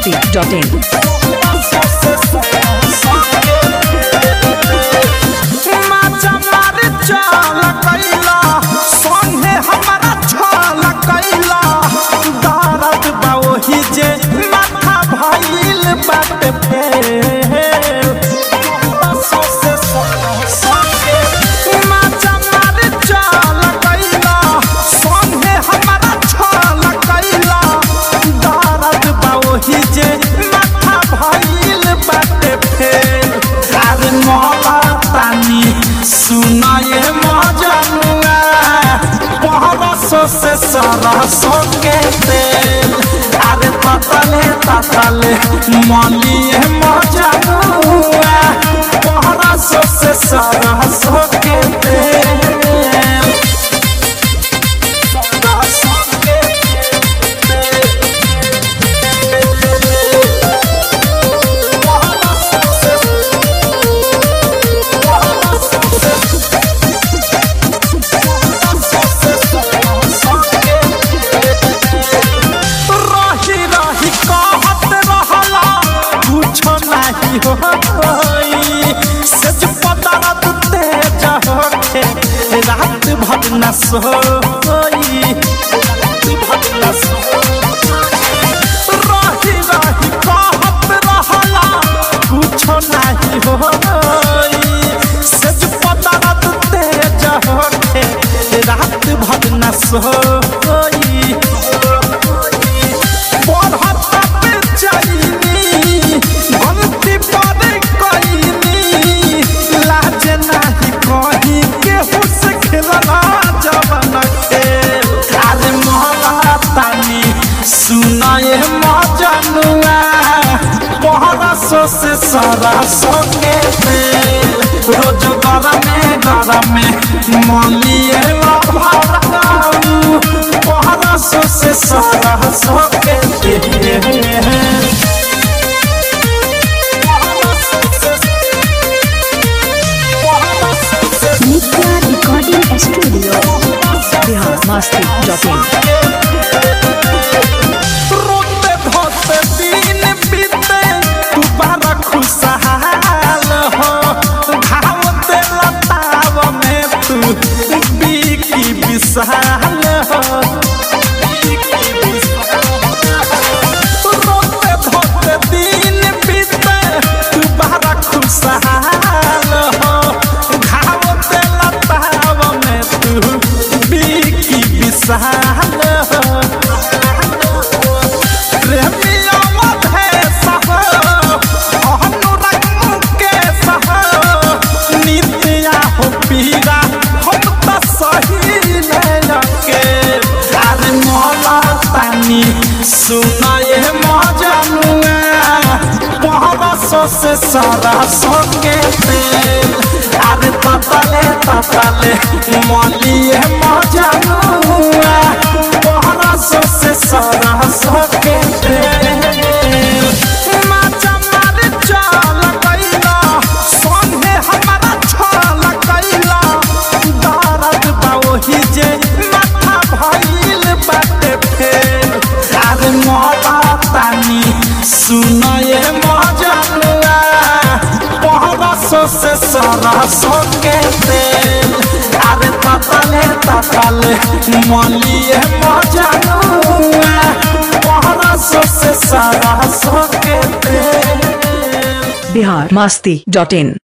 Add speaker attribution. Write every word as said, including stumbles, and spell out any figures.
Speaker 1: मस्ती dot इन।
Speaker 2: से सरसों के तेल अरे ततले ततले मलिए मजनुआ परसों से सरसों के तेल सच पता तेज होके रात भर न सोई रही रही कहत रहला कुछो नहीं होई सच पता तेज होके रात भर न सोई सुनाए मजनुआ परसों से सरसों के तेल रोज गरमे गरमे मलिए परसों से सरसों के तेल
Speaker 1: recording studio Bihar Masti dot in.
Speaker 2: खुशहाल हो घाव तेला ताव में तू बीकी विशाल हो रोते धोते दिन बीते तू बड़ा खुशहाल हो घाव तेला ताव में तू बीकी विशाल हो सुनाए मजनुआ परसों से सरसों के तेल अरे ततले ततले मलिए मजनुआ परसों से सरसों के तेल सुनाए मजनुआ परसों से सरसों के तेल अरे ततले ततले मलिए मजनुआ परसों से सरसों के तेल
Speaker 1: बिहार मस्ती डॉट इन।